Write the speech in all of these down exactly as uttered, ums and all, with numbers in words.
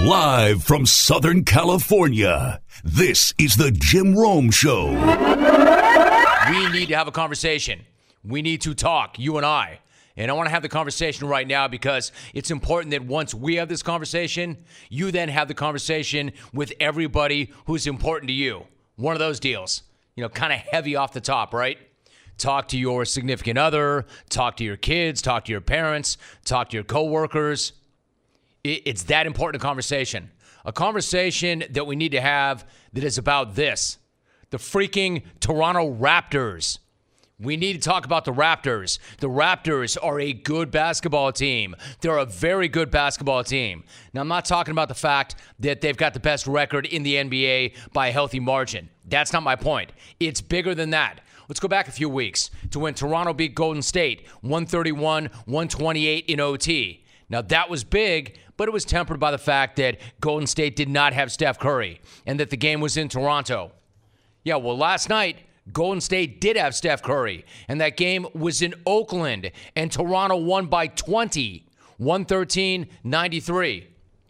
Live from Southern California, this is the Jim Rome Show. We need to have a conversation. We need to talk, you and I. And I want to have the conversation right now because it's important that once we have this conversation, you then have the conversation with everybody who's important to you. One of those deals, you know, kind of heavy off the top, right? Talk to your significant other, talk to your kids, talk to your parents, talk to your coworkers. It's that important a conversation. A conversation that we need to have that is about this. The freaking Toronto Raptors. We need to talk about the Raptors. The Raptors are a good basketball team. They're a very good basketball team. Now, I'm not talking about the fact that they've got the best record in the N B A by a healthy margin. That's not my point. It's bigger than that. Let's go back a few weeks to when Toronto beat Golden State, one thirty-one one twenty-eight in O T. Now, that was big, but it was tempered by the fact that Golden State did not have Steph Curry and that the game was in Toronto. Yeah, well, last night, Golden State did have Steph Curry, and that game was in Oakland, and Toronto won by twenty, one thirteen ninety-three.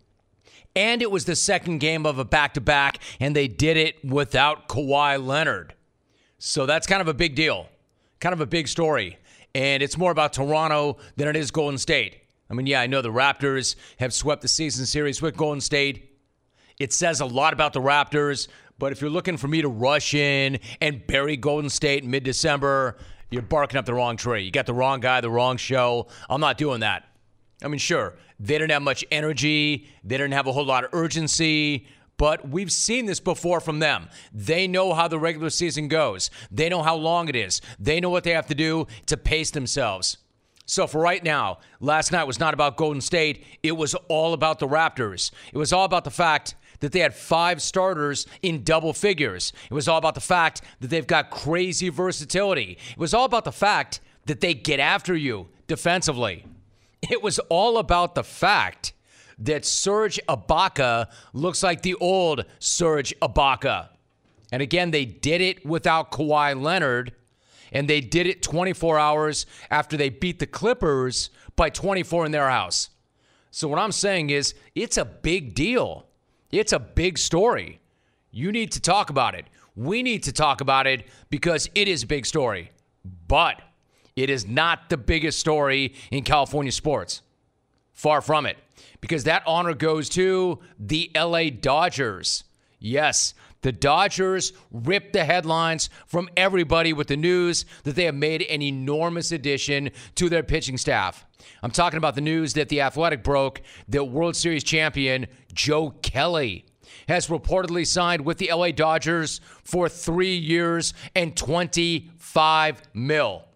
And it was the second game of a back-to-back, and they did it without Kawhi Leonard. So that's kind of a big deal, kind of a big story. And it's more about Toronto than it is Golden State. I mean, yeah, I know the Raptors have swept the season series with Golden State. It says a lot about the Raptors, but if you're looking for me to rush in and bury Golden State in mid-December, you're barking up the wrong tree. You got the wrong guy, the wrong show. I'm not doing that. I mean, sure, they didn't have much energy. They didn't have a whole lot of urgency. But we've seen this before from them. They know how the regular season goes. They know how long it is. They know what they have to do to pace themselves. So for right now, last night was not about Golden State. It was all about the Raptors. It was all about the fact that they had five starters in double figures. It was all about the fact that they've got crazy versatility. It was all about the fact that they get after you defensively. It was all about the fact that Serge Ibaka looks like the old Serge Ibaka. And again, they did it without Kawhi Leonard, and they did it twenty-four hours after they beat the Clippers by twenty-four in their house. So what I'm saying is, it's a big deal. It's a big story. You need to talk about it. We need to talk about it because it is a big story. But it is not the biggest story in California sports. Far from it. Because that honor goes to the L A Dodgers. Yes, the Dodgers ripped the headlines from everybody with the news that they have made an enormous addition to their pitching staff. I'm talking about the news that The Athletic broke that World Series champion Joe Kelly has reportedly signed with the L A Dodgers for three years and twenty-five mil.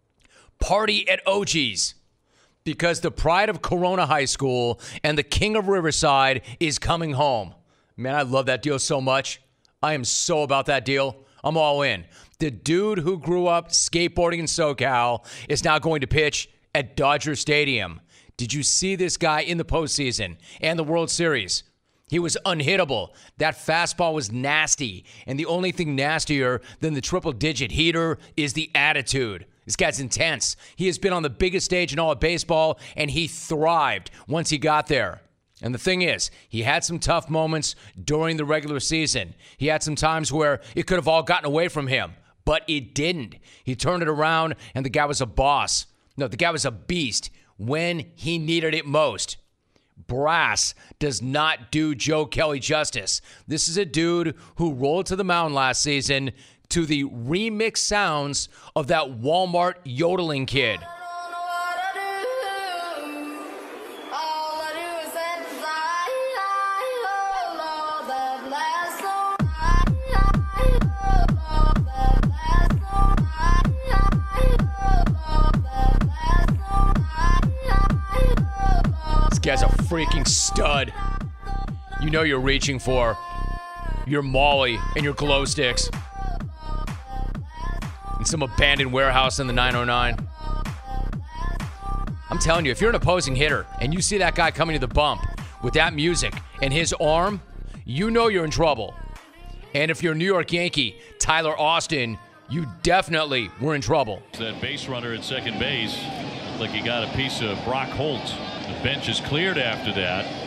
Party at O G's. Because the pride of Corona High School and the king of Riverside is coming home. Man, I love that deal so much. I am so about that deal. I'm all in. The dude who grew up skateboarding in SoCal is now going to pitch at Dodger Stadium. Did you see this guy in the postseason and the World Series? He was unhittable. That fastball was nasty. And the only thing nastier than the triple-digit heater is the attitude. This guy's intense. He has been on the biggest stage in all of baseball, and he thrived once he got there. And the thing is, he had some tough moments during the regular season. He had some times where it could have all gotten away from him, but it didn't. He turned it around, and the guy was a boss. No, the guy was a beast when he needed it most. Brass does not do Joe Kelly justice. This is a dude who rolled to the mound last season to the remix sounds of that Walmart yodeling kid. This guy's a freaking stud. You know you're reaching for your Molly and your glow sticks. In some abandoned warehouse in the nine oh nine. I'm telling you, if you're an opposing hitter and you see that guy coming to the bump with that music and his arm, you know you're in trouble. And if you're a New York Yankee, Tyler Austin, you definitely were in trouble. That base runner at second base, looked like he got a piece of Brock Holt. The bench is cleared after that.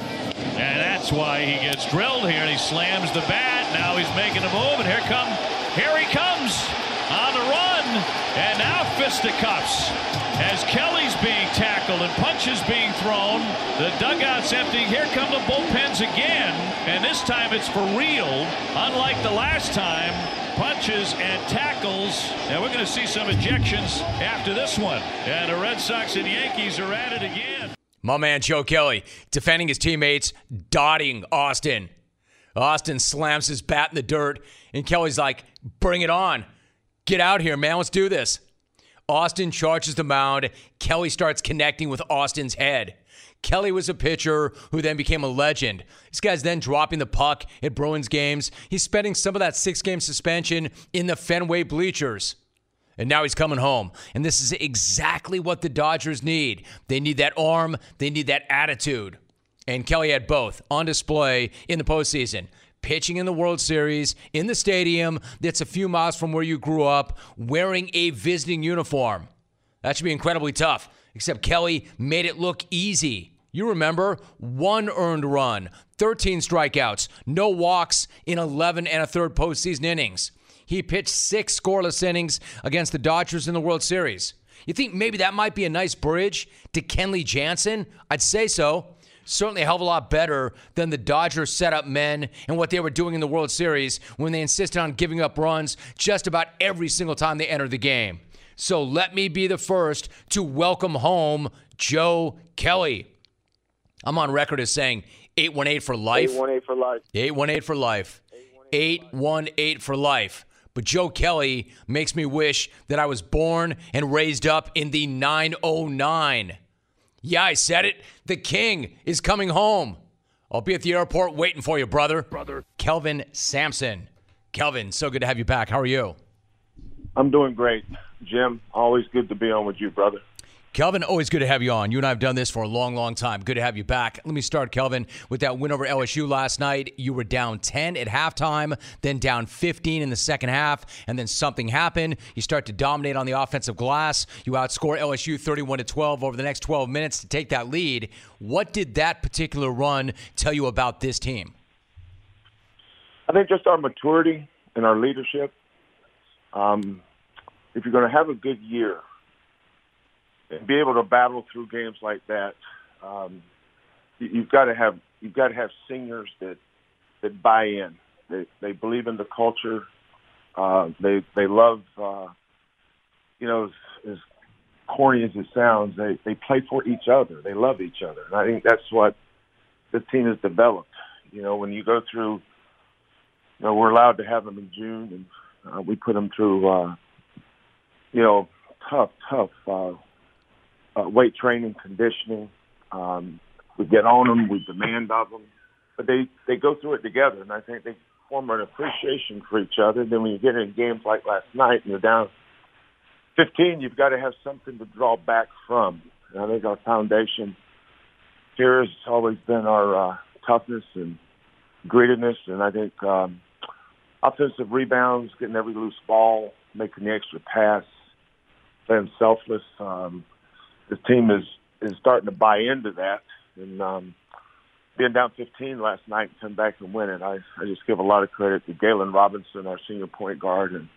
And that's why he gets drilled here. And he slams the bat. Now he's making a move. And here come, here he comes on the run. And now fisticuffs as Kelly's being tackled and punches being thrown. The dugout's empty. Here come the bullpens again. And this time it's for real. Unlike the last time, punches and tackles. And we're going to see some ejections after this one. And the Red Sox and Yankees are at it again. My man Joe Kelly defending his teammates, dotting Austin. Austin slams his bat in the dirt, and Kelly's like, bring it on. Get out here, man. Let's do this. Austin charges the mound. Kelly starts connecting with Austin's head. Kelly was a pitcher who then became a legend. This guy's then dropping the puck at Bruins games. He's spending some of that six-game suspension in the Fenway bleachers. And now he's coming home. And this is exactly what the Dodgers need. They need that arm. They need that attitude. And Kelly had both on display in the postseason. Pitching in the World Series, in the stadium that's a few miles from where you grew up, wearing a visiting uniform. That should be incredibly tough. Except Kelly made it look easy. You remember, one earned run, thirteen strikeouts, no walks in eleven and a third postseason innings. He pitched six scoreless innings against the Dodgers in the World Series. You think maybe that might be a nice bridge to Kenley Jansen? I'd say so. Certainly a hell of a lot better than the Dodgers setup men and what they were doing in the World Series when they insisted on giving up runs just about every single time they entered the game. So let me be the first to welcome home Joe Kelly. I'm on record as saying eight one eight for life. eight one eight for life. eight one eight for life. eight one eight for life. But Joe Kelly makes me wish that I was born and raised up in the nine oh nine. Yeah, I said it. The king is coming home. I'll be at the airport waiting for you, brother. Brother. Kelvin Sampson. Kelvin, so good to have you back. How are you? I'm doing great, Jim. Always good to be on with you, brother. Kelvin, always good to have you on. You and I have done this for a long, long time. Good to have you back. Let me start, Kelvin, with that win over L S U last night. You were down ten at halftime, then down fifteen in the second half, and then something happened. You start to dominate on the offensive glass. You outscore L S U thirty-one to twelve over the next twelve minutes to take that lead. What did that particular run tell you about this team? I think just our maturity and our leadership. Um, if you're going to have a good year, and be able to battle through games like that, um, you, you've got to have you've got to have seniors that that buy in. They they believe in the culture. Uh, they they love, uh, you know, as, as corny as it sounds, they they play for each other. They love each other, and I think that's what this team has developed. You know, when you go through, you know, we're allowed to have them in June, and uh, we put them through, uh, you know, tough, tough. Uh, Uh, weight training, conditioning. Um, we get on them, we demand of them, but they, they go through it together, and I think they form an appreciation for each other. Then when you get in games like last night and you're down fifteen, you've got to have something to draw back from. And I think our foundation here has always been our uh, toughness and grittiness, and I think um, offensive rebounds, getting every loose ball, making the extra pass, playing selfless. Um, This team is, is starting to buy into that, and um, being down fifteen last night and come back and win it, I, I just give a lot of credit to Galen Robinson, our senior point guard, and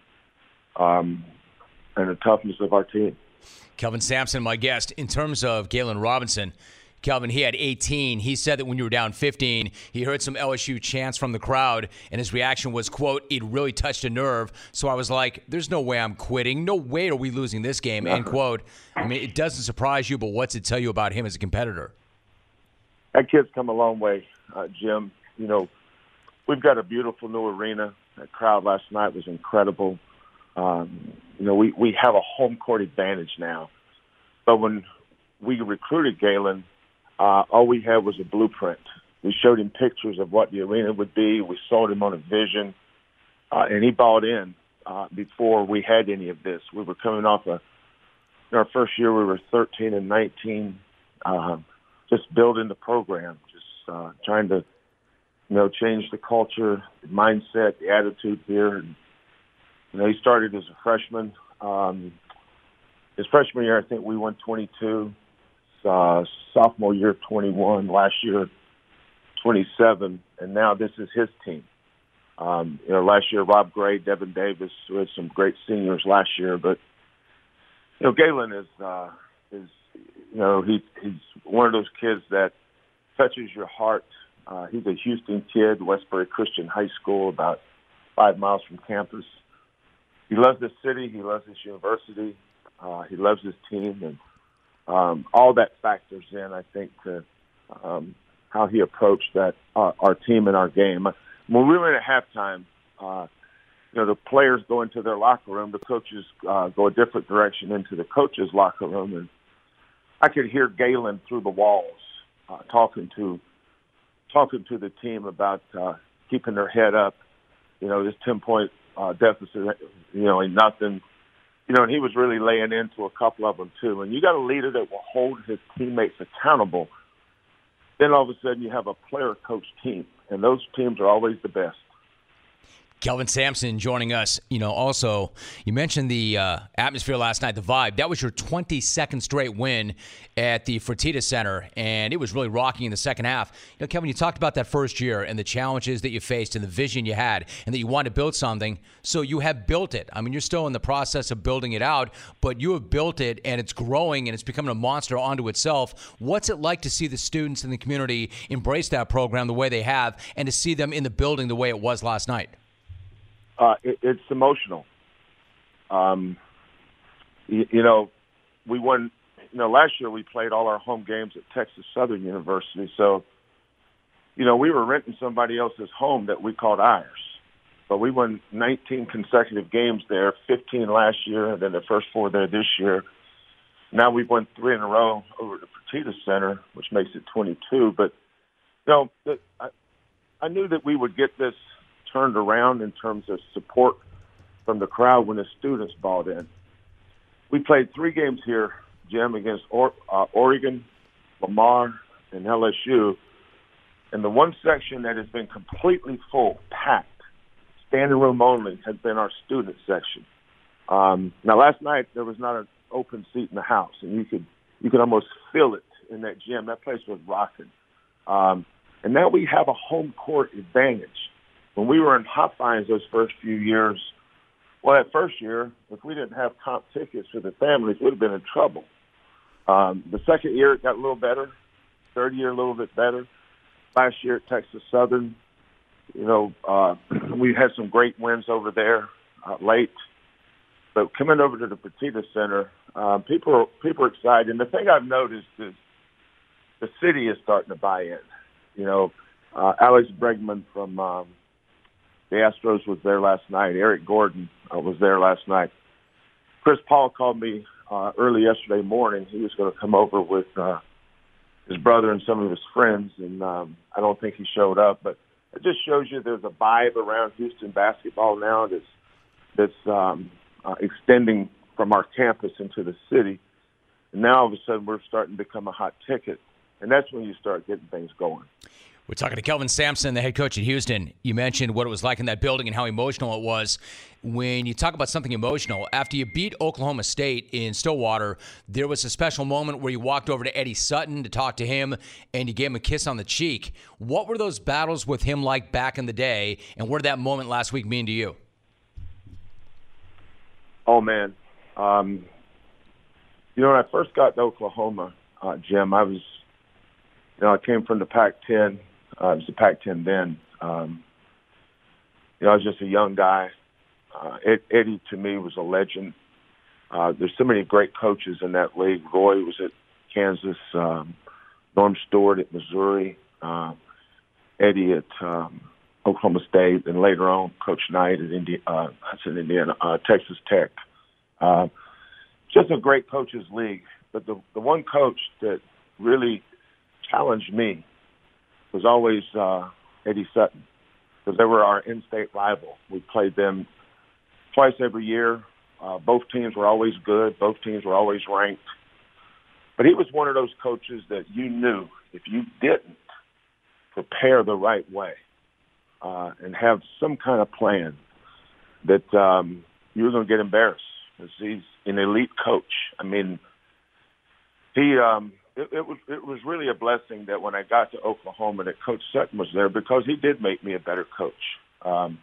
um, and the toughness of our team. Kelvin Sampson, my guest. In terms of Galen Robinson, Kelvin, he had eighteen. He said that when you were down fifteen, he heard some L S U chants from the crowd, and his reaction was, quote, it really touched a nerve. So I was like, there's no way I'm quitting. No way are we losing this game, end quote. I mean, it doesn't surprise you, but what's it tell you about him as a competitor? That kid's come a long way, uh, Jim. You know, we've got a beautiful new arena. That crowd last night was incredible. Um, you know, we, we have a home court advantage now. But when we recruited Galen, Uh, all we had was a blueprint. We showed him pictures of what the arena would be. We sold him on a vision, uh, and he bought in uh, before we had any of this. We were coming off a, in our first year, we were thirteen and nineteen, uh, just building the program, just uh, trying to, you know, change the culture, the mindset, the attitude here. And, you know, he started as a freshman. Um, his freshman year, I think we won twenty-two. Uh, sophomore year, twenty-one. Last year, twenty-seven, and now this is his team. Um, you know, last year, Rob Gray, Devin Davis, we had some great seniors last year, but, you know, Galen is, uh, is you know, he, he's one of those kids that touches your heart. Uh, he's a Houston kid, Westbury Christian High School, about five miles from campus. He loves this city. He loves this university. Uh, he loves his team, and um, all that factors in, I think, to um, how he approached that uh, our team and our game. When we were in at halftime, uh, you know, the players go into their locker room. The coaches uh, go a different direction into the coaches' locker room, and I could hear Galen through the walls uh, talking to talking to the team about uh, keeping their head up. You know, this ten-point uh, deficit, you know, ain't nothing. You know, and he was really laying into a couple of them, too. And you got a leader that will hold his teammates accountable. Then all of a sudden you have a player-coach team, and those teams are always the best. Kelvin Sampson joining us. You know, also, you mentioned the uh, atmosphere last night, the vibe. That was your twenty-second straight win at the Fertitta Center, and it was really rocking in the second half. You know, Kelvin, you talked about that first year and the challenges that you faced and the vision you had and that you wanted to build something. So you have built it. I mean, you're still in the process of building it out, but you have built it, and it's growing, and it's becoming a monster unto itself. What's it like to see the students in the community embrace that program the way they have and to see them in the building the way it was last night? Uh, it, it's emotional. Um, you, you know, we won, you know, last year we played all our home games at Texas Southern University. So, you know, we were renting somebody else's home that we called ours. But we won nineteen consecutive games there, fifteen last year, and then the first four there this year. Now we've won three in a row over at the Fertitta Center, which makes it twenty-two. But, you know, the, I, I knew that we would get this turned around in terms of support from the crowd when the students bought in. We played three games here, Jim, against or, uh, Oregon, Lamar, and L S U. And the one section that has been completely full, packed, standing room only, has been our student section. Um, now, last night there was not an open seat in the house, and you could you could almost feel it in that gym. That place was rocking. Um, and now we have a home court advantage. When we were in Hopkins those first few years, well, that first year, if we didn't have comp tickets for the families, we'd have been in trouble. Um, the second year, it got a little better. Third year, a little bit better. Last year at Texas Southern, you know, uh, we had some great wins over there uh, late. But coming over to the Fertitta Center, uh, people are, people are excited. And the thing I've noticed is the city is starting to buy in. You know, uh, Alex Bregman from um, the Astros was there last night. Eric Gordon uh, was there last night. Chris Paul called me uh, early yesterday morning. He was going to come over with uh, his brother and some of his friends, and um, I don't think he showed up. But it just shows you there's a vibe around Houston basketball now that's, that's um, uh, extending from our campus into the city. And now all of a sudden we're starting to become a hot ticket, and that's when you start getting things going. We're talking to Kelvin Sampson, the head coach at Houston. You mentioned what it was like in that building and how emotional it was. When you talk about something emotional, after you beat Oklahoma State in Stillwater, there was a special moment where you walked over to Eddie Sutton to talk to him, and you gave him a kiss on the cheek. What were those battles with him like back in the day, and what did that moment last week mean to you? Oh, man. Um, you know, when I first got to Oklahoma, uh, Jim, I was, you know, I came from the Pac ten. Uh, it was the Pac ten then. Um, you know, I was just a young guy. Uh, Ed, Eddie, to me, was a legend. Uh, there's so many great coaches in that league. Roy was at Kansas, um, Norm Stewart at Missouri, uh, Eddie at um, Oklahoma State, and later on, Coach Knight at Indi- uh, that's in Indiana, uh, Texas Tech. Uh, just a great coaches league. But the, the one coach that really challenged me was always uh, Eddie Sutton, because they were our in-state rival. We played them twice every year. Uh, both teams were always good. Both teams were always ranked. But he was one of those coaches that you knew if you didn't prepare the right way uh, and have some kind of plan that um, you were going to get embarrassed. He's an elite coach. I mean, he um, it, it was it was really a blessing that when I got to Oklahoma that Coach Sutton was there, because he did make me a better coach. Um,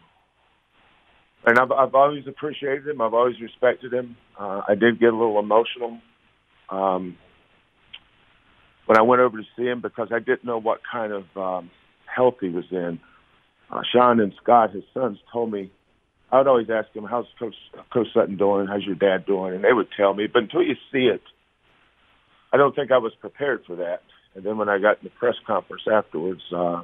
and I've, I've always appreciated him. I've always respected him. Uh, I did get a little emotional um, when I went over to see him because I didn't know what kind of um, health he was in. Uh, Sean and Scott, his sons, told me, I would always ask him, how's Coach, Coach Sutton doing? How's your dad doing? And they would tell me. But until you see it, I don't think I was prepared for that. And then when I got in the press conference afterwards, uh,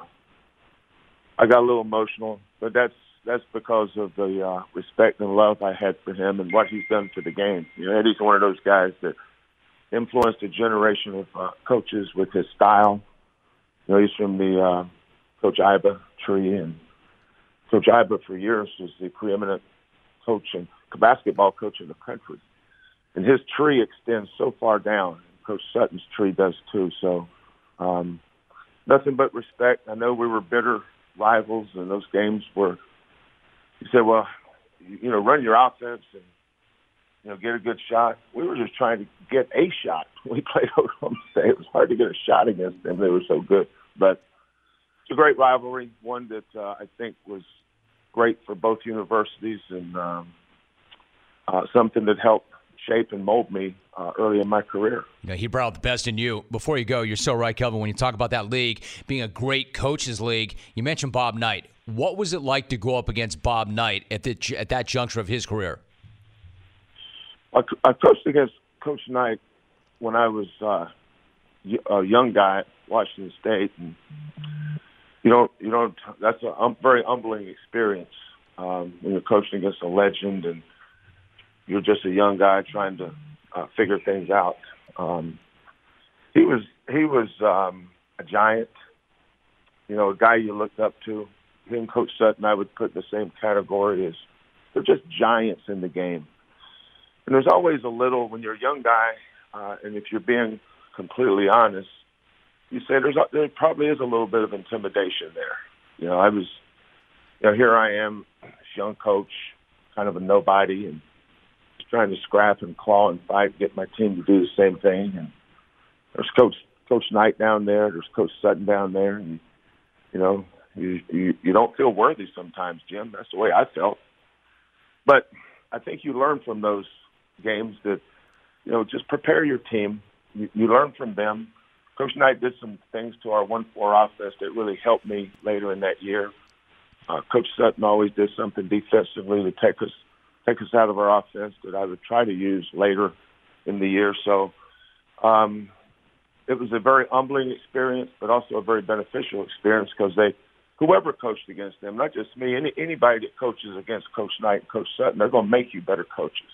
I got a little emotional. But that's that's because of the uh, respect and love I had for him and what he's done for the game. You know, Eddie's one of those guys that influenced a generation of uh, coaches with his style. You know, he's from the uh, Coach Iba tree, and Coach Iba for years was the preeminent coach and basketball coach in the country. And his tree extends so far down. Coach Sutton's tree does too. So um, nothing but respect. I know we were bitter rivals, and those games were, he said, well, you know, run your offense and, you know, get a good shot. We were just trying to get a shot. We played Oklahoma State. It was hard to get a shot against them. They were so good. But it's a great rivalry, one that uh, I think was great for both universities and um, uh, something that helped shape and mold me uh, early in my career. Yeah, he brought out the best in you. Before you go, you're so right, Kelvin, when you talk about that league being a great coaches league, you mentioned Bob Knight. What was it like to go up against Bob Knight at, the, at that juncture of his career? I, I coached against Coach Knight when I was uh, a young guy at Washington State. And you know, you know, that's a um, very humbling experience um, when you're coaching against a legend and you're just a young guy trying to uh, figure things out. Um, he was he was um, a giant, you know, a guy you looked up to. He and Coach Sutton, I would put in the same category as they're just giants in the game. And there's always a little, when you're a young guy, uh, and if you're being completely honest, you say there's a, there probably is a little bit of intimidation there. You know, I was, you know, here I am, young coach, kind of a nobody, and trying to scrap and claw and fight, get my team to do the same thing. And there's Coach Coach Knight down there, there's Coach Sutton down there, and you know, you you, you don't feel worthy sometimes, Jim. That's the way I felt. But I think you learn from those games that, you know, just prepare your team. You, you learn from them. Coach Knight did some things to our one four offense that really helped me later in that year. Uh, Coach Sutton always did something defensively to take us take us out of our offense that I would try to use later in the year. So um, it was a very humbling experience, but also a very beneficial experience because they, whoever coached against them, not just me, any anybody that coaches against Coach Knight and Coach Sutton, they're going to make you better coaches.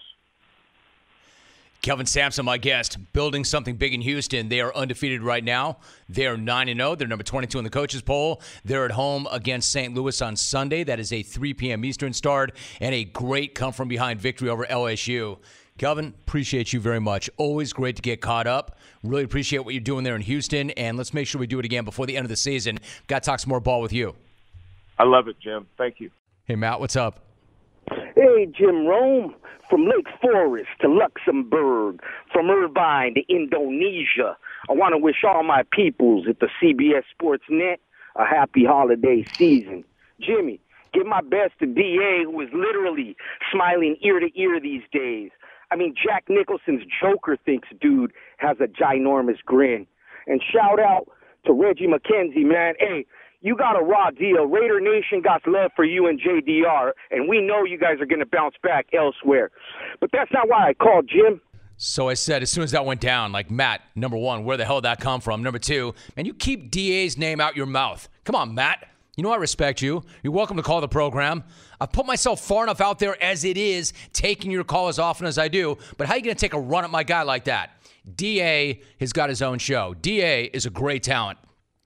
Kelvin Sampson, my guest, building something big in Houston. They are undefeated right now. They are nine and oh. They're number twenty-two in the coaches poll. They're at home against Saint Louis on Sunday. That is a three p.m. Eastern start and a great come-from-behind victory over L S U. Kelvin, appreciate you very much. Always great to get caught up. Really appreciate what you're doing there in Houston, and let's make sure we do it again before the end of the season. Got to talk some more ball with you. I love it, Jim. Thank you. Hey, Matt, what's up? Hey, Jim Rome. From Lake Forest to Luxembourg, from Irvine to Indonesia, I want to wish all my peoples at the C B S Sports Net a happy holiday season. Jimmy, give my best to D A, who is literally smiling ear to ear these days. I mean, Jack Nicholson's Joker thinks dude has a ginormous grin. And shout out to Reggie McKenzie, man. Hey, you got a raw deal. Raider Nation got love for you and J D R, and we know you guys are going to bounce back elsewhere. But that's not why I called, Jim. So I said, as soon as that went down, like, Matt, number one, where the hell did that come from? Number two, man, you keep D A's name out your mouth. Come on, Matt. You know I respect you. You're welcome to call the program. I've put myself far enough out there as it is, taking your call as often as I do. But how are you going to take a run at my guy like that? D A has got his own show. D A is a great talent.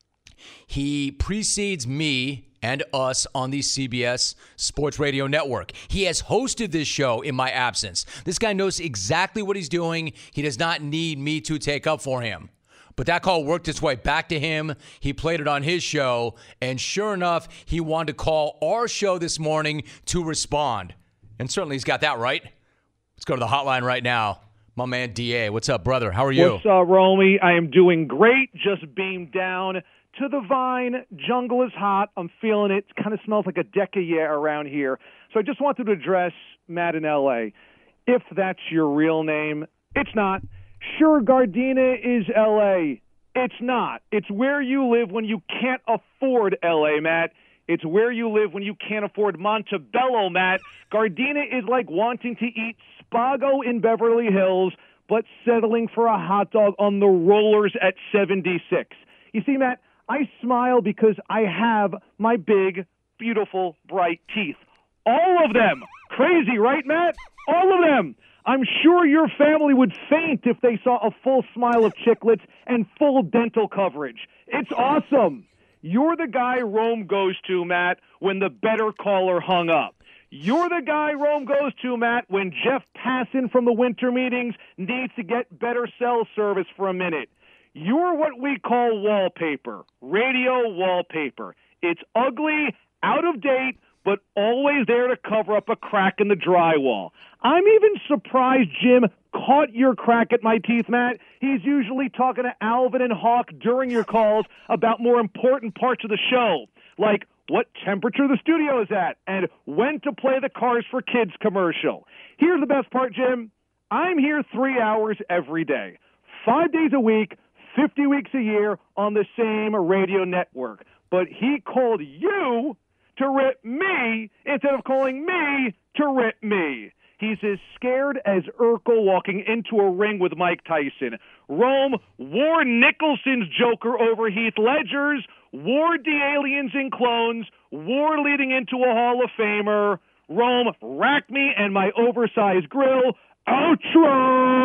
He precedes me and us on the C B S Sports Radio Network. He has hosted this show in my absence. This guy knows exactly what he's doing. He does not need me to take up for him. But that call worked its way back to him. He played it on his show. And sure enough, he wanted to call our show this morning to respond. And certainly he's got that right. Let's go to the hotline right now. My man D A. What's up, brother? How are you? What's up, Romy? I am doing great. Just beamed down to the Vine. Jungle is hot. I'm feeling it. It kind of smells like a deck of year around here. So I just wanted to address Matt in L A. If that's your real name, it's not. Sure, Gardena is L A. It's not. It's where you live when you can't afford L A, Matt. It's where you live when you can't afford Montebello, Matt. Gardena is like wanting to eat Spago in Beverly Hills, but settling for a hot dog on the rollers at seventy-six. You see, Matt, I smile because I have my big, beautiful, bright teeth. All of them. Crazy, right, Matt? All of them. I'm sure your family would faint if they saw a full smile of chiclets and full dental coverage. It's awesome. You're the guy Rome goes to, Matt, when the better caller hung up. You're the guy Rome goes to, Matt, when Jeff Passan from the winter meetings needs to get better cell service for a minute. You're what we call wallpaper, radio wallpaper. It's ugly, out of date, but always there to cover up a crack in the drywall. I'm even surprised Jim caught your crack at my teeth, Matt. He's usually talking to Alvin and Hawk during your calls about more important parts of the show, like what temperature the studio is at and when to play the Cars for Kids commercial. Here's the best part, Jim. I'm here three hours every day, five days a week, fifty weeks a year on the same radio network. But he called you to rip me instead of calling me to rip me. He's as scared as Urkel walking into a ring with Mike Tyson. Rome wore Nicholson's Joker over Heath Ledger's, wore D-Aliens and Clones, wore leading into a Hall of Famer. Rome racked me and my oversized grill. Outro!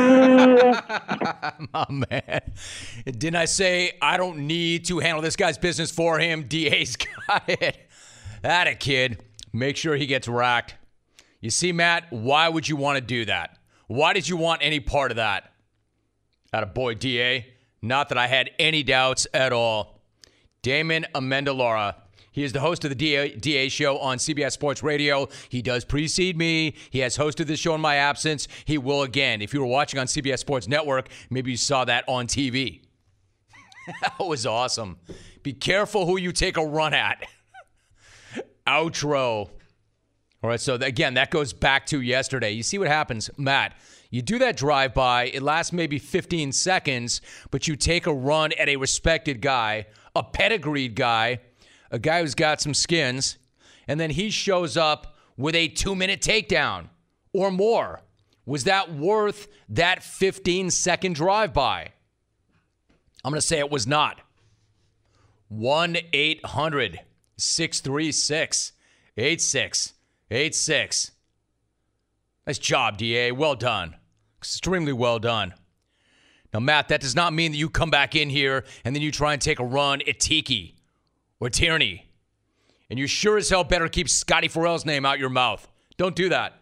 My man. Didn't I say I don't need to handle this guy's business for him? D A's got it. That a kid. Make sure he gets racked. You see, Matt, why would you want to do that? Why did you want any part of that? Attaboy, D A. Not that I had any doubts at all. Damon Amendolara. He is the host of the D A, D A show on C B S Sports Radio. He does precede me. He has hosted this show in my absence. He will again. If you were watching on C B S Sports Network, maybe you saw that on T V. That was awesome. Be careful who you take a run at. Outro. All right, so again, that goes back to yesterday. You see what happens, Matt. You do that drive-by. It lasts maybe fifteen seconds, but you take a run at a respected guy, a pedigreed guy, a guy who's got some skins, and then he shows up with a two-minute takedown or more. Was that worth that fifteen-second drive-by? I'm going to say it was not. one eight hundred six three six eight six eight six. Nice job, D A. Well done. Extremely well done. Now, Matt, that does not mean that you come back in here and then you try and take a run at Tiki or Tierney. And you sure as hell better keep Scotty Farrell's name out your mouth. Don't do that.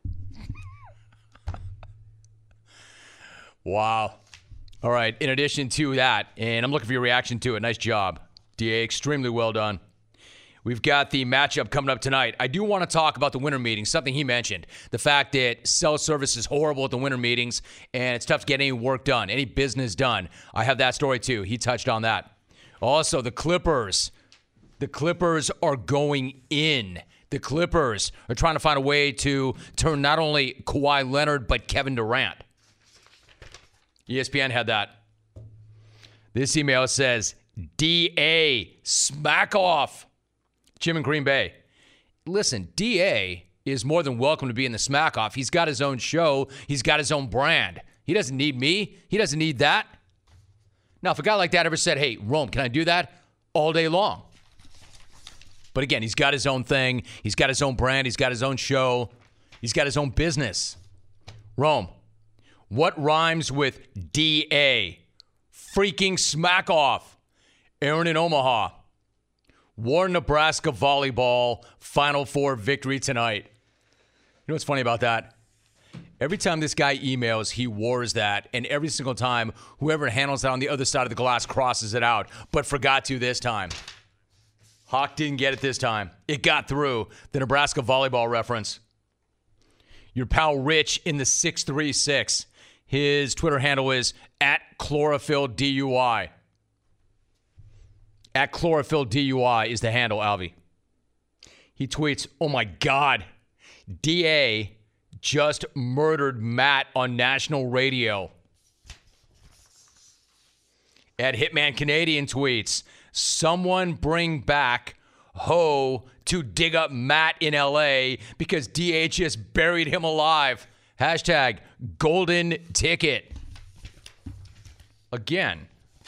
Wow. All right, in addition to that, and I'm looking for your reaction to it. Nice job, D A. Extremely well done. We've got the matchup coming up tonight. I do want to talk about the winter meetings, something he mentioned. The fact that cell service is horrible at the winter meetings, and it's tough to get any work done, any business done. I have that story, too. He touched on that. Also, the Clippers. The Clippers are going in. The Clippers are trying to find a way to turn not only Kawhi Leonard, but Kevin Durant. E S P N had that. This email says, D A, smack off. Jim in Green Bay. Listen, D A is more than welcome to be in the smack off. He's got his own show. He's got his own brand. He doesn't need me. He doesn't need that. Now, if a guy like that ever said, hey, Rome, can I do that? All day long. But again, he's got his own thing. He's got his own brand. He's got his own show. He's got his own business. Rome, what rhymes with D A? Freaking smack off. Aaron in Omaha. War Nebraska volleyball Final Four victory tonight. You know what's funny about that? Every time this guy emails, he wars that, and every single time, whoever handles that on the other side of the glass crosses it out, but forgot to this time. Hawk didn't get it this time. It got through. The Nebraska volleyball reference. Your pal Rich in the six three six. His Twitter handle is at chlorophyll D U I. At chlorophyll D U I is the handle, Alvy. He tweets, oh my God, D A just murdered Matt on national radio. At Hitman Canadian tweets, someone bring back Ho to dig up Matt in L A because D A just buried him alive. Hashtag golden ticket. Again.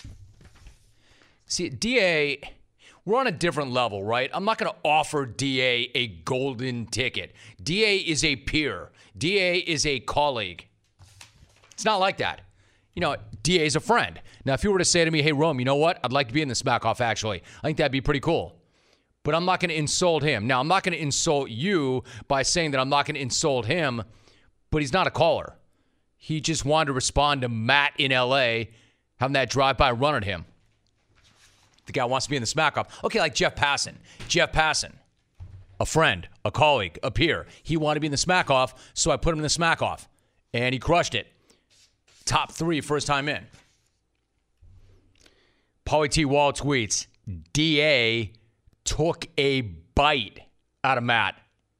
See, D A, we're on a different level, right? I'm not going to offer D A a golden ticket. D A is a peer. D A is a colleague. It's not like that. You know, D A is a friend. Now, if you were to say to me, hey, Rome, you know what? I'd like to be in the Smack Off, actually. I think that'd be pretty cool. But I'm not going to insult him. Now, I'm not going to insult you by saying that I'm not going to insult him, but he's not a caller. He just wanted to respond to Matt in L A, having that drive-by run at him. The guy wants to be in the Smack Off. Okay, like Jeff Passan. Jeff Passan, a friend, a colleague, a peer. He wanted to be in the Smack Off, so I put him in the Smack Off. And he crushed it. Top three first time in. Paulie T. Wall tweets, D A took a bite out of Matt.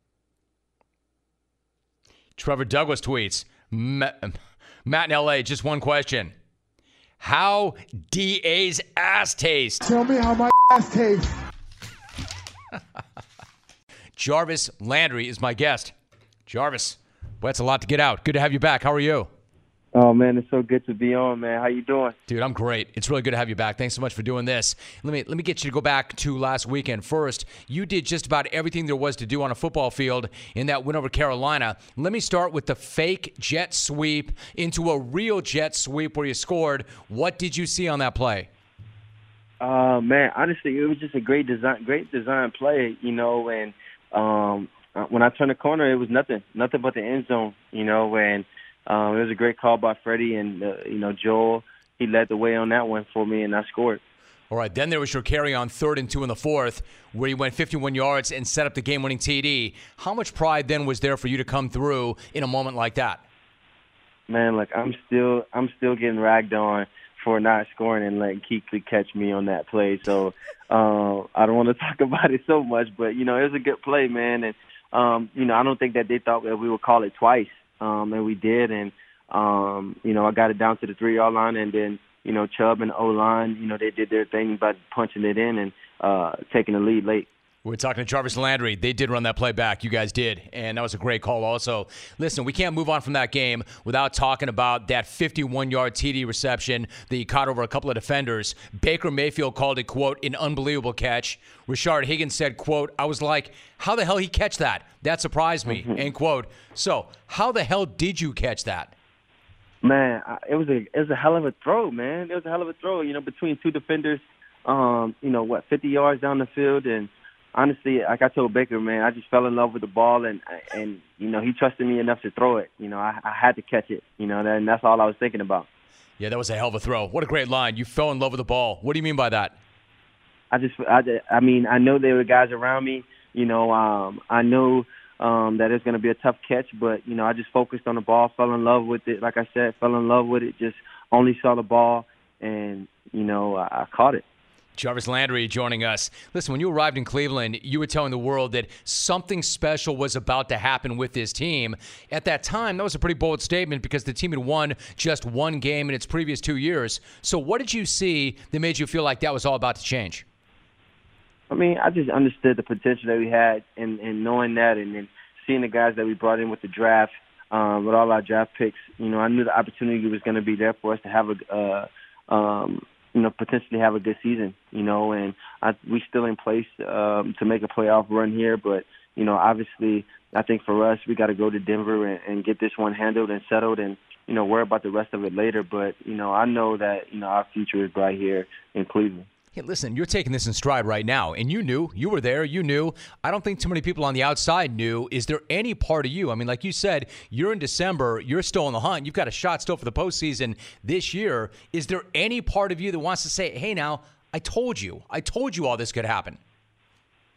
Trevor Douglas tweets, Matt in L A, just one question. How D A's ass taste? Tell me how my ass tastes. Jarvis Landry is my guest. Jarvis, boy, that's a lot to get out. Good to have you back. How are you? Oh, man, it's so good to be on, man. How you doing? Dude, I'm great. It's really good to have you back. Thanks so much for doing this. Let me let me get you to go back to last weekend. First, you did just about everything there was to do on a football field in that win over Carolina. Let me start with the fake jet sweep into a real jet sweep where you scored. What did you see on that play? Uh, man, honestly, it was just a great design, great design play, you know, and um, when I turned the corner, it was nothing, nothing but the end zone, you know, and Um, it was a great call by Freddie, and, uh, you know, Joel, he led the way on that one for me, and I scored. All right, then there was your carry on third and two in the fourth, where you went fifty-one yards and set up the game-winning T D. How much pride then was there for you to come through in a moment like that? Man, like, I'm still I'm still getting ragged on for not scoring and letting Kuechly catch me on that play. So uh, I don't want to talk about it so much, but, you know, it was a good play, man. And, um, you know, I don't think that they thought that we would call it twice. Um, and we did, and, um, you know, I got it down to the three-yard line, and then, you know, Chubb and O-line, you know, they did their thing by punching it in and uh, taking the lead late. We're talking to Jarvis Landry. They did run that play back. You guys did, and that was a great call also. Listen, we can't move on from that game without talking about that fifty-one-yard T D reception that you caught over a couple of defenders. Baker Mayfield called it, quote, an unbelievable catch. Rashard Higgins said, quote, I was like, how the hell he catch that? That surprised me, mm-hmm. end quote. So how the hell did you catch that? Man, it was a it was a hell of a throw, man. It was a hell of a throw, you know, between two defenders, um, you know, what, fifty yards down the field. And honestly, like I told Baker, man, I just fell in love with the ball, and, and you know, he trusted me enough to throw it. You know, I, I had to catch it, you know, and that's all I was thinking about. Yeah, that was a hell of a throw. What a great line. You fell in love with the ball. What do you mean by that? I just, I, I mean, I know there were guys around me. You know, um, I know um, that it's going to be a tough catch, but, you know, I just focused on the ball, fell in love with it. Like I said, fell in love with it, just only saw the ball, and, you know, I, I caught it. Jarvis Landry joining us. Listen, when you arrived in Cleveland, you were telling the world that something special was about to happen with this team. At that time, that was a pretty bold statement because the team had won just one game in its previous two years. So what did you see that made you feel like that was all about to change? I mean, I just understood the potential that we had, and, and knowing that, and then seeing the guys that we brought in with the draft, um, with all our draft picks. You know, I knew the opportunity was going to be there for us to have a, uh, um, you know, potentially have a good season. You know, and I, we still in place um, to make a playoff run here. But you know, obviously, I think for us, we got to go to Denver and, and get this one handled and settled, and you know, worry about the rest of it later. But you know, I know that you know our future is bright here in Cleveland. Hey, listen, you're taking this in stride right now, and you knew. You were there. You knew. I don't think too many people on the outside knew. Is there any part of you, I mean, like you said, you're in December. You're still in the hunt. You've got a shot still for the postseason this year. Is there any part of you that wants to say, hey, now, I told you. I told you all this could happen?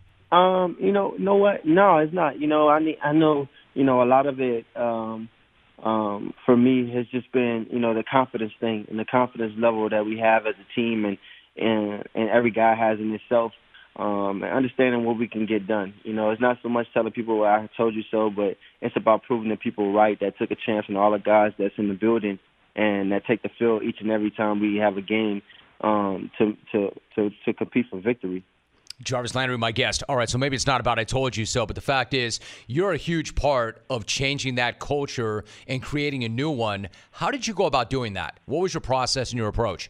Um, you know, know what? No, it's not. You know, I need, I know, you know, a lot of it, um, um, for me has just been, you know, the confidence thing and the confidence level that we have as a team and, and, and every guy has in himself, um, and understanding what we can get done. You know, it's not so much telling people, well, I told you so, but it's about proving the people right that took a chance on all the guys that's in the building and that take the field each and every time we have a game um, to, to, to, to compete for victory. Jarvis Landry, my guest. All right, so maybe it's not about I told you so, but the fact is you're a huge part of changing that culture and creating a new one. How did you go about doing that? What was your process and your approach?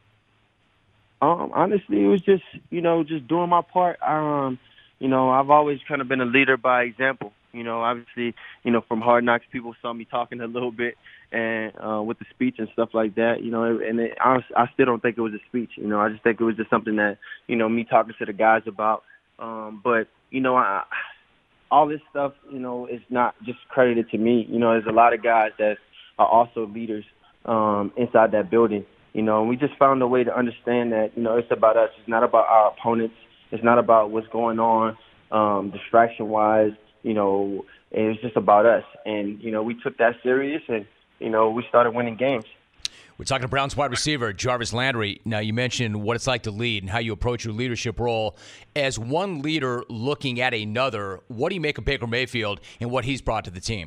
Um, honestly, it was just, you know, just doing my part. Um, you know, I've always kind of been a leader by example. You know, obviously, you know, from Hard Knocks, people saw me talking a little bit and uh, with the speech and stuff like that, you know, and it, honestly, I still don't think it was a speech. You know, I just think it was just something that, you know, me talking to the guys about. Um, but, you know, I, all this stuff, you know, is not just credited to me. You know, there's a lot of guys that are also leaders um, inside that building. You know, and we just found a way to understand that, you know, it's about us. It's not about our opponents. It's not about what's going on um, distraction-wise. You know, it was just about us. And, you know, we took that serious and, you know, we started winning games. We're talking to Browns wide receiver Jarvis Landry. Now, you mentioned what it's like to lead and how you approach your leadership role. As one leader looking at another, what do you make of Baker Mayfield and what he's brought to the team?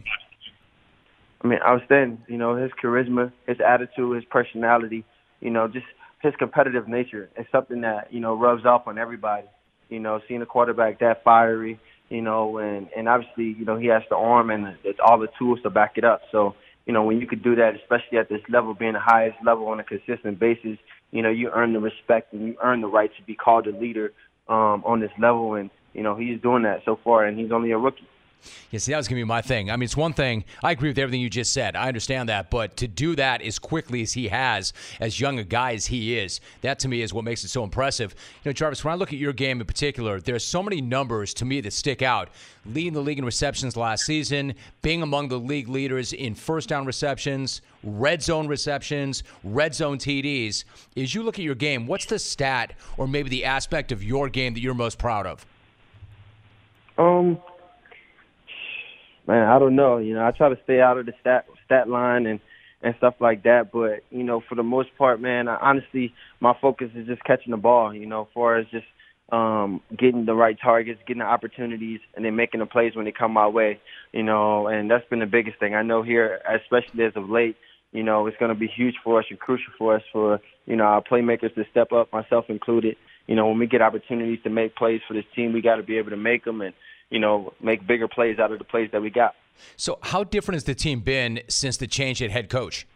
I mean, outstanding. You know, his charisma, his attitude, his personality, you know, just his competitive nature is something that, you know, rubs off on everybody. You know, seeing a quarterback that fiery, you know, and, and obviously, you know, he has the arm and it's all the tools to back it up. So, you know, when you could do that, especially at this level, being the highest level on a consistent basis, you know, you earn the respect and you earn the right to be called a leader um, on this level. And, you know, he's doing that so far, and he's only a rookie. Yeah, see, that was going to be my thing. I mean, it's one thing. I agree with everything you just said. I understand that. But to do that as quickly as he has, as young a guy as he is, that to me is what makes it so impressive. You know, Jarvis, when I look at your game in particular, there's so many numbers to me that stick out. Leading the league in receptions last season, being among the league leaders in first down receptions, red zone receptions, red zone T Ds. As you look at your game, what's the stat or maybe the aspect of your game that you're most proud of? Um. Man, I don't know. You know, I try to stay out of the stat stat line and, and stuff like that. But, you know, for the most part, man, I, honestly, my focus is just catching the ball, you know, as far as just um, getting the right targets, getting the opportunities, and then making the plays when they come my way, you know, and that's been the biggest thing. I know here, especially as of late, you know, it's going to be huge for us and crucial for us for, you know, our playmakers to step up, myself included. You know, when we get opportunities to make plays for this team, we got to be able to make them and, you know, make bigger plays out of the plays that we got. So how different has the team been since the change at head coach?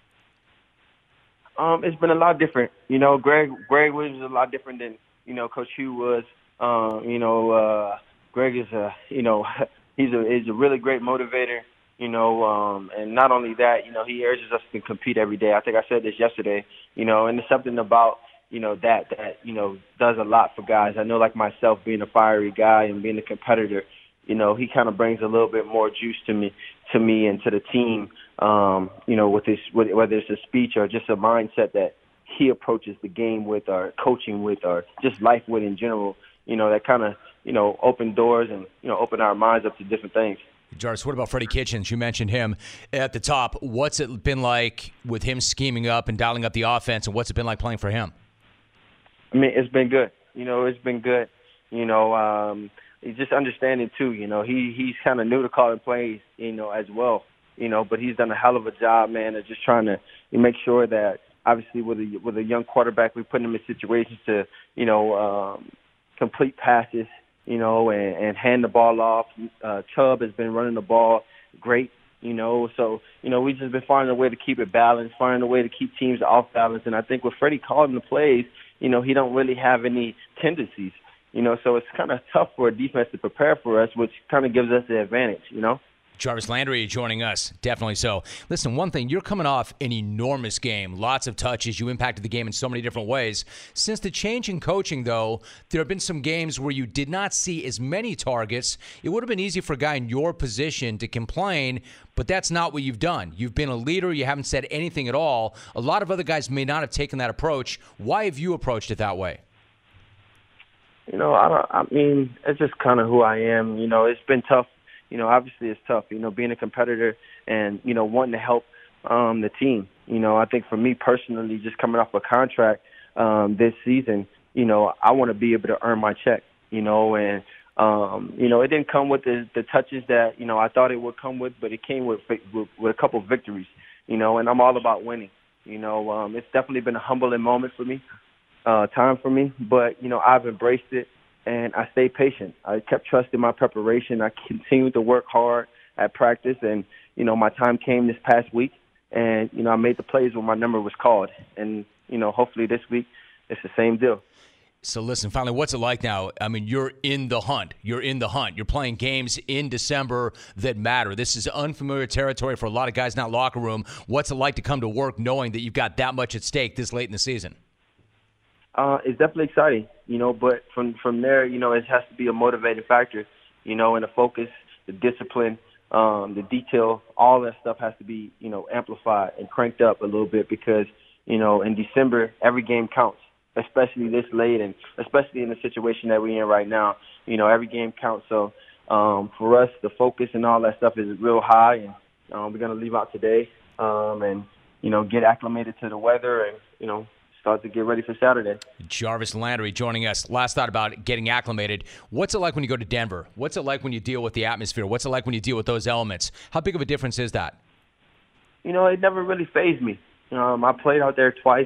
Um, it's been a lot different. You know, Greg Greg was a lot different than, you know, Coach Hugh was. Um, you know, uh, Greg is a, you know, he's a, he's a really great motivator, you know, um, and not only that, you know, he urges us to compete every day. I think I said this yesterday, you know, and there's something about, you know, that, that, you know, does a lot for guys. I know, like myself, being a fiery guy and being a competitor, you know, he kind of brings a little bit more juice to me, to me and to the team. Um, you know, with his, with, whether it's a speech or just a mindset that he approaches the game with, or coaching with, or just life with in general. You know, that kind of, you know, open doors and, you know, open our minds up to different things. Jarvis, what about Freddie Kitchens? You mentioned him at the top. What's it been like with him scheming up and dialing up the offense, and what's it been like playing for him? I mean, it's been good. You know, it's been good. You know, um, he's just understanding too. You know, he he's kind of new to calling plays. You know, as well. You know, but he's done a hell of a job, man, of just trying to make sure that obviously with a with a young quarterback, we put him in situations to, you know, um, complete passes. You know, and, and hand the ball off. Uh, Chubb has been running the ball great. You know, so, you know, we've just been finding a way to keep it balanced, finding a way to keep teams off balance. And I think with Freddie calling the plays, you know, he don't really have any tendencies, you know, so it's kind of tough for a defense to prepare for us, which kind of gives us the advantage, you know. Jarvis Landry joining us. Definitely so. Listen, one thing, you're coming off an enormous game, lots of touches. You impacted the game in so many different ways. Since the change in coaching, though, there have been some games where you did not see as many targets. It would have been easy for a guy in your position to complain, but that's not what you've done. You've been a leader. You haven't said anything at all. A lot of other guys may not have taken that approach. Why have you approached it that way? You know, I, don't, I mean, it's just kind of who I am. You know, it's been tough. you know, obviously it's tough, you know, being a competitor and, you know, wanting to help um, the team. You know, I think for me personally, just coming off a contract um, this season, you know, I want to be able to earn my check, you know, and, um, you know, it didn't come with the, the touches that, you know, I thought it would come with, but it came with, with, with a couple of victories, you know, and I'm all about winning. You know, um, it's definitely been a humbling moment for me, uh, time for me, but, you know, I've embraced it and I stayed patient. I kept trusting my preparation. I continued to work hard at practice and, you know, my time came this past week and, you know, I made the plays when my number was called. And, you know, hopefully this week it's the same deal. So listen, finally, what's it like now? I mean, you're in the hunt. You're in the hunt. You're playing games in December that matter. This is unfamiliar territory for a lot of guys in that locker room. What's it like to come to work knowing that you've got that much at stake this late in the season? Uh, it's definitely exciting, you know, but from, from there, you know, it has to be a motivating factor, you know, and the focus, the discipline, um, the detail, all that stuff has to be, you know, amplified and cranked up a little bit because, you know, in December, every game counts. Especially this late and especially in the situation that we're in right now. You know, every game counts. So um, for us, the focus and all that stuff is real high, and um, we're going to leave out today um, and, you know, get acclimated to the weather and, you know, start to get ready for Saturday. Jarvis Landry joining us. Last thought about getting acclimated. What's it like when you go to Denver? What's it like when you deal with the atmosphere? What's it like when you deal with those elements? How big of a difference is that? You know, it never really fazed me. Um, I played out there twice.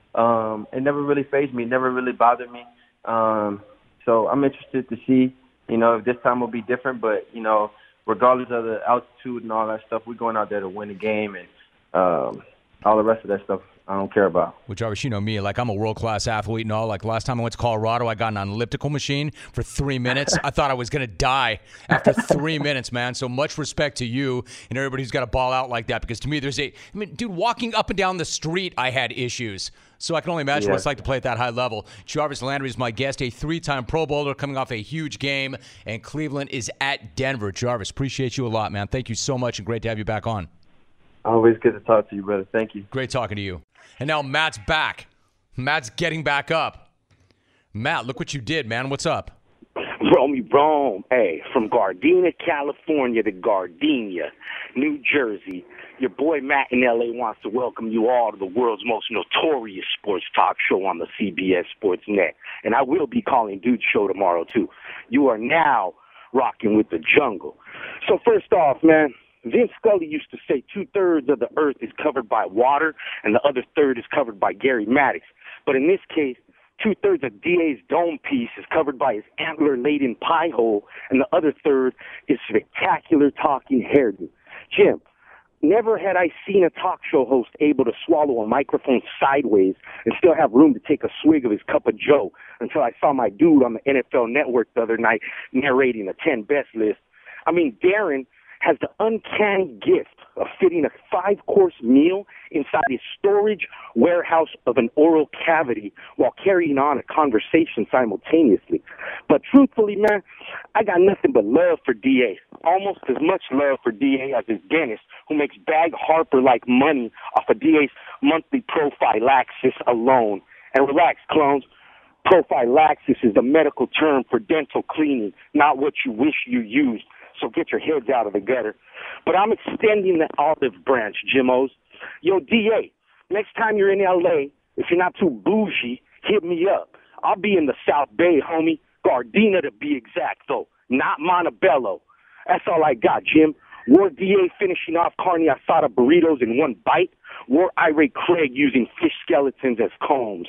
Um, it never really fazed me. It never really bothered me. Um, so I'm interested to see, you know, if this time will be different. But, you know, regardless of the altitude and all that stuff, we're going out there to win the game. And um, all the rest of that stuff I don't care about. Well, Jarvis, you know me. Like, I'm a world-class athlete and all. Like, last time I went to Colorado, I got on an elliptical machine for three minutes. I thought I was going to die after three minutes, man. So much respect to you and everybody who's got a ball out like that. Because to me, there's a – I mean, dude, walking up and down the street, I had issues. So I can only imagine Yeah. what it's like to play at that high level. Jarvis Landry is my guest, a three-time Pro Bowler coming off a huge game. And Cleveland is at Denver. Jarvis, appreciate you a lot, man. Thank you so much and great to have you back on. Always good to talk to you, brother. Thank you. Great talking to you. And now Matt's back. Matt's getting back up. Matt, look what you did, man. What's up? Romy Rome, hey, from Gardena, California to Gardenia, New Jersey. Your boy Matt in L A wants to welcome you all to the world's most notorious sports talk show on the C B S Sports Net. And I will be calling Dude's show tomorrow, too. You are now rocking with the jungle. So first off, man, Vince Scully used to say two-thirds of the earth is covered by water and the other third is covered by Gary Maddox. But in this case, two-thirds of D A's dome piece is covered by his antler-laden pie hole, and the other third is spectacular talking hairdo. Jim, never had I seen a talk show host able to swallow a microphone sideways and still have room to take a swig of his cup of joe until I saw my dude on the N F L Network the other night narrating a ten best list. I mean, Darren has the uncanny gift of fitting a five-course meal inside his storage warehouse of an oral cavity while carrying on a conversation simultaneously. But truthfully, man, I got nothing but love for D A. Almost as much love for D A as his dentist, who makes Bag Harper-like money off of D A's monthly prophylaxis alone. And relax, clones. Prophylaxis is the medical term for dental cleaning, not what you wish you used. So get your heads out of the gutter. But I'm extending the olive branch, Jimmos. Yo, D A, next time you're in L A, if you're not too bougie, hit me up. I'll be in the South Bay, homie. Gardena to be exact, though, not Montebello. That's all I got, Jim. War D A finishing off carne asada burritos in one bite. War Irate Craig using fish skeletons as combs.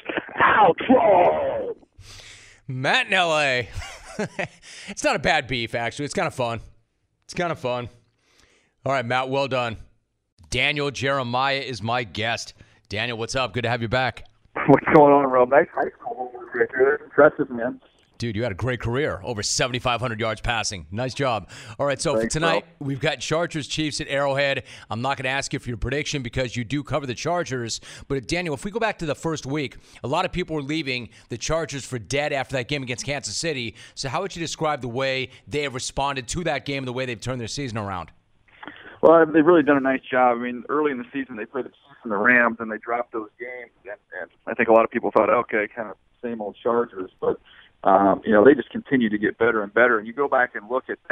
Outro! Matt in L A. It's not a bad beef, actually. It's kind of fun. It's kind of fun. All right, Matt, well done. Daniel Jeremiah is my guest. Daniel, what's up? Good to have you back. What's going on, Rob? Nice high school. Impressive, man. Dude, you had a great career. Over seventy-five hundred yards passing. Nice job. All right, so Thanks, for tonight, bro. we've got Chargers Chiefs at Arrowhead. I'm not going to ask you for your prediction because you do cover the Chargers. But, Daniel, if we go back to the first week, a lot of people were leaving the Chargers for dead after that game against Kansas City. So how would you describe the way they have responded to that game and the way they've turned their season around? Well, they've really done a nice job. I mean, early in the season, they played the Chiefs and the Rams, and they dropped those games. And, and I think a lot of people thought, okay, kind of same old Chargers. But, um, you know, they just continue to get better and better. And you go back and look at that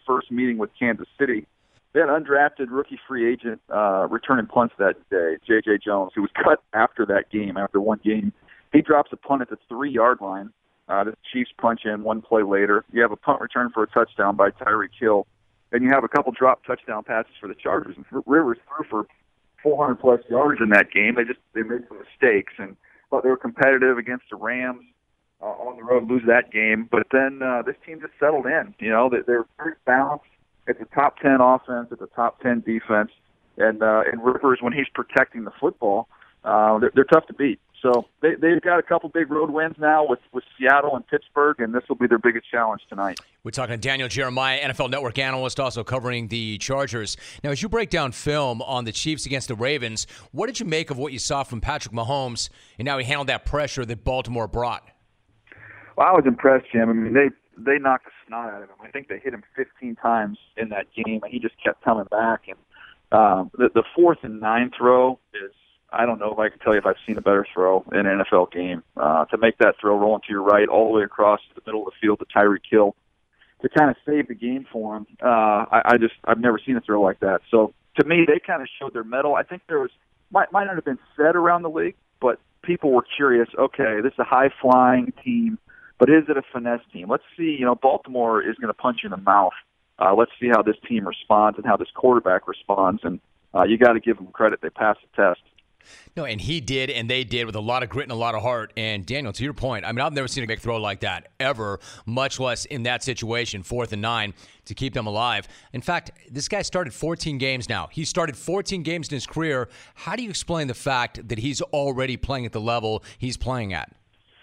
first meeting with Kansas City. They had an undrafted rookie free agent uh, returning punts that day, J J. Jones, who was cut after that game, after one game. He drops a punt at the three-yard line. Uh, the Chiefs punch in one play later. You have a punt return for a touchdown by Tyreek Hill. And you have a couple drop touchdown passes for the Chargers. And Rivers threw for four hundred plus yards in that game. They just they made some mistakes, and thought they were competitive against the Rams uh, on the road, lose that game. But then uh, this team just settled in. You know, they, they're very balanced. It's a top ten offense. It's a top ten defense. And uh, and Rivers, when he's protecting the football, uh, they're, they're tough to beat. So they, they've got a couple big road wins now with, with Seattle and Pittsburgh, and this will be their biggest challenge tonight. We're talking to Daniel Jeremiah, N F L Network analyst, also covering the Chargers. Now, as you break down film on the Chiefs against the Ravens, what did you make of what you saw from Patrick Mahomes and how he handled that pressure that Baltimore brought? Well, I was impressed, Jim. I mean, they they knocked the snot out of him. I think they hit him fifteen times in that game, and he just kept coming back. And um, the, the fourth and nine throw is, I don't know if I can tell you if I've seen a better throw in an N F L game. Uh, to make that throw rolling to your right all the way across the middle of the field to Tyreek Hill to kind of save the game for him, uh, I, I just, I've never seen a throw like that. So to me, they kind of showed their mettle. I think there was, might, might not have been said around the league, but people were curious, okay, this is a high-flying team, but is it a finesse team? Let's see, you know, Baltimore is going to punch you in the mouth. Uh, let's see how this team responds and how this quarterback responds. And uh, you got to give them credit. They passed the test. No, and he did, and they did with a lot of grit and a lot of heart. And, Daniel, to your point, I mean, I've never seen a big throw like that ever, much less in that situation, fourth and nine, to keep them alive. In fact, this guy started fourteen games now. He started fourteen games in his career. How do you explain the fact that he's already playing at the level he's playing at?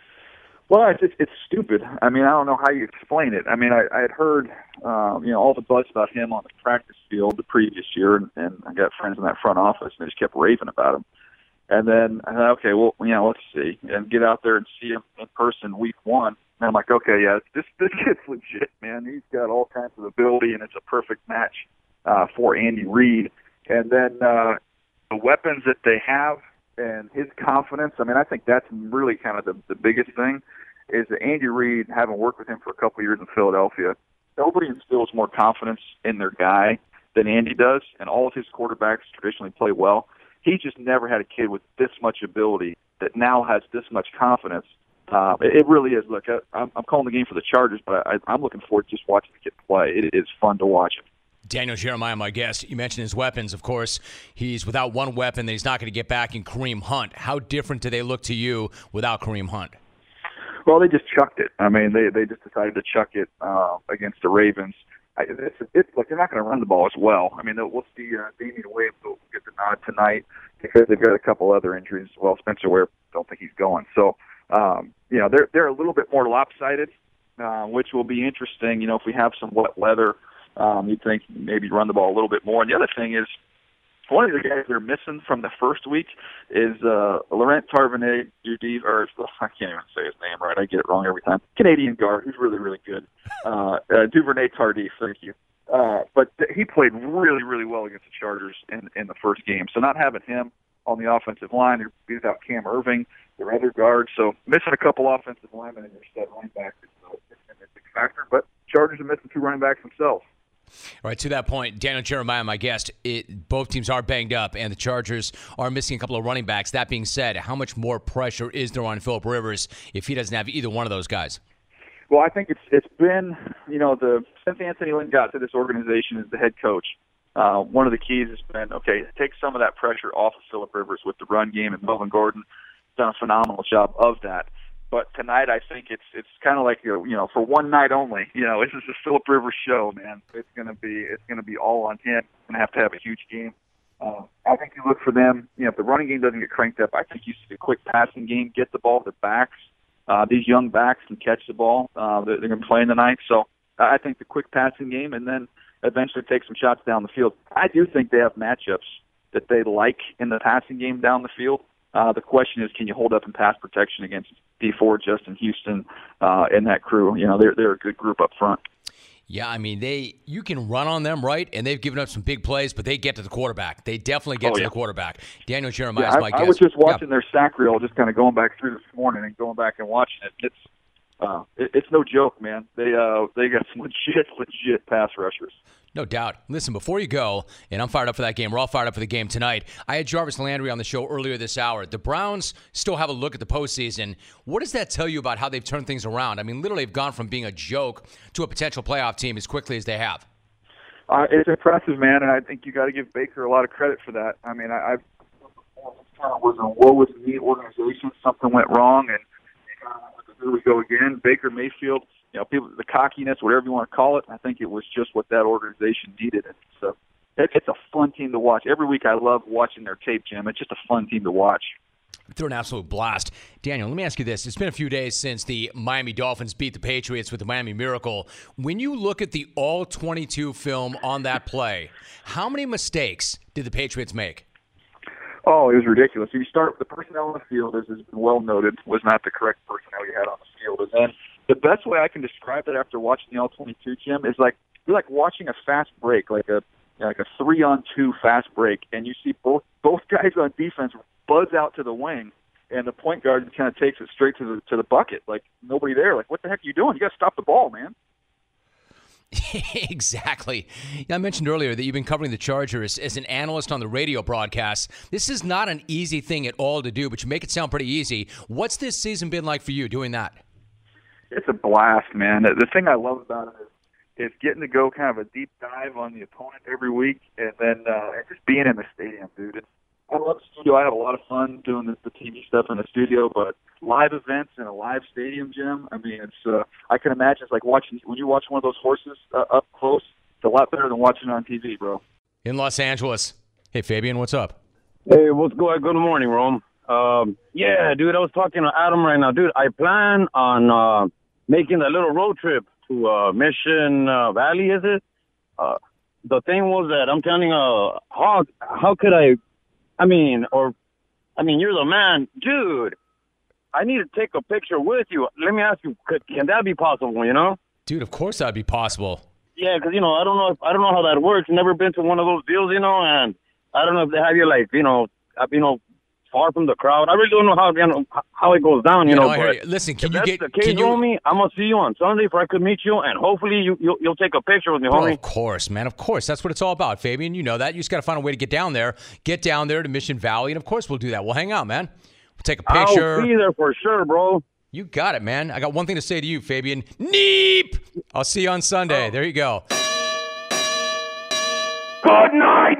Well, it's, it's, it's stupid. I mean, I don't know how you explain it. I mean, I, I had heard, uh, you know, all the buzz about him on the practice field the previous year, and, and I got friends in that front office, and they just kept raving about him. And then I thought, okay, well, you know, let's see, and get out there and see him in person week one. And I'm like, okay, yeah, this this kid's legit, man. He's got all kinds of ability, and it's a perfect match uh, for Andy Reid. And then uh, the weapons that they have and his confidence. I mean, I think that's really kind of the, the biggest thing is that Andy Reid, having worked with him for a couple of years in Philadelphia, nobody instills more confidence in their guy than Andy does, and all of his quarterbacks traditionally play well. He just never had a kid with this much ability that now has this much confidence. Uh, it, it really is. Look, I, I'm, I'm calling the game for the Chargers, but I, I'm looking forward to just watching the kid play. It is fun to watch him. Daniel Jeremiah, my guest. You mentioned his weapons, of course. He's without one weapon that he's not going to get back in Kareem Hunt. How different do they look to you without Kareem Hunt? Well, they just chucked it. I mean, they they just decided to chuck it uh, against the Ravens. I, it's, it's look, they're not going to run the ball as well. I mean, we'll see uh, Damian Williams will get the nod tonight because they've got a couple other injuries as well. Spencer Ware, don't think he's going. So, um, you know, they're they're a little bit more lopsided, uh, which will be interesting. You know, if we have some wet weather, um, you'd think maybe run the ball a little bit more. And the other thing is, one of the guys they're missing from the first week is uh, Laurent Tarvanet, or I can't even say his name right. I get it wrong every time. Canadian guard who's really, really good. Uh, uh, Duvernay Tardif, thank you. Uh, but th- he played really, really well against the Chargers in, in the first game. So not having him on the offensive line, they're without Cam Irving, their other guard. So missing a couple offensive linemen in their stud running back is a big factor. But Chargers are missing two running backs themselves. All right, to that point, Daniel Jeremiah, my guest, it, both teams are banged up, and the Chargers are missing a couple of running backs. That being said, how much more pressure is there on Phillip Rivers if he doesn't have either one of those guys? Well, I think it's it's been, you know, the since Anthony Lynn got to this organization as the head coach, uh, one of the keys has been, okay, take some of that pressure off of Phillip Rivers with the run game, and Melvin Gordon has done a phenomenal job of that. But tonight, I think it's it's kind of like, you know, for one night only. You know, this is a Phillip Rivers show, man. It's gonna be it's gonna be all on him. He's gonna have to have a huge game. Uh, I think you look for them. You know, if the running game doesn't get cranked up, I think you see a quick passing game, get the ball to the backs. Uh, these young backs can catch the ball. Uh, they're, they're going to play in the night, so I think the quick passing game, and then eventually take some shots down the field. I do think they have matchups that they like in the passing game down the field. Uh, the question is, can you hold up in pass protection against D Ford, Justin Houston, uh, and that crew? You know, they're they're a good group up front. Yeah, I mean, they you can run on them, right? And they've given up some big plays, but they get to the quarterback. They definitely get oh, to yeah. the quarterback. Daniel Jeremiah yeah, is my I, guest. I was just watching yeah. their sack reel, just kind of going back through this morning and going back and watching it. It's uh, it, it's no joke, man. They uh, they got some legit, legit pass rushers. No doubt. Listen, before you go, and I'm fired up for that game. We're all fired up for the game tonight. I had Jarvis Landry on the show earlier this hour. The Browns still have a look at the postseason. What does that tell you about how they've turned things around? I mean, literally have gone from being a joke to a potential playoff team as quickly as they have. Uh, it's impressive, man, and I think you got to give Baker a lot of credit for that. I mean, I, I kind of was a woe with me organization. Something went wrong, and here we go again. Baker Mayfield, you know, people, the cockiness, whatever you want to call it, I think it was just what that organization needed. And so it, it's a fun team to watch. Every week I love watching their tape, Jim. It's just a fun team to watch. They're an absolute blast. Daniel, let me ask you this. It's been a few days since the Miami Dolphins beat the Patriots with the Miami Miracle. When you look at the all twenty-two film on that play, how many mistakes did the Patriots make? Oh, it was ridiculous. If you start with the personnel on the field, as has been well noted, was not the correct personnel you had on the field. And then the best way I can describe it after watching the all twenty-two, Jim, is like you're like watching a fast break, like a like a three-on-two fast break, and you see both both guys on defense buzz out to the wing, and the point guard kind of takes it straight to the to the bucket. Like nobody there. Like what the heck are you doing? You got to stop the ball, man. Exactly. I mentioned earlier that you've been covering the Chargers as an analyst on the radio broadcast. This is not an easy thing at all to do, but you make it sound pretty easy. What's this season been like for you doing that? It's a blast, man. The thing I love about it is, is getting to go kind of a deep dive on the opponent every week, and then uh, just being in the stadium, dude. It's, I love the studio. I have a lot of fun doing the, the T V stuff in the studio, but live events in a live stadium, Jim, I mean, it's. Uh, I can imagine it's like watching, when you watch one of those horses uh, up close, it's a lot better than watching it on T V, bro. In Los Angeles. Hey, Fabian, what's up? Hey, what's going? Good morning, Rome. Um, yeah, dude, I was talking to Adam right now. Dude, I plan on uh, making a little road trip to uh, Mission uh, Valley, is it? Uh, the thing was that I'm telling uh, how, how could I, I mean, or, I mean, you're the man. Dude, I need to take a picture with you. Let me ask you, could, can that be possible, you know? Dude, of course that'd be possible. Yeah, because, you know, I don't know if, I don't know how that works. Never been to one of those deals, you know, and I don't know if they have you, like, you know, you know, far from the crowd. I really don't know how you know, how it goes down, you, you know. know but you. Listen, can if you that's get? the case, can you, homie, I'm gonna see you on Sunday if I could meet you, and hopefully you you'll, you'll take a picture with me, bro, homie. Of course, man. Of course, that's what it's all about, Fabian. You know that. You just got to find a way to get down there. Get down there to Mission Valley, and of course we'll do that. We'll hang out, man. We'll take a picture. I'll be there for sure, bro. You got it, man. I got one thing to say to you, Fabian. Neep. I'll see you on Sunday. Oh. There you go. Good night.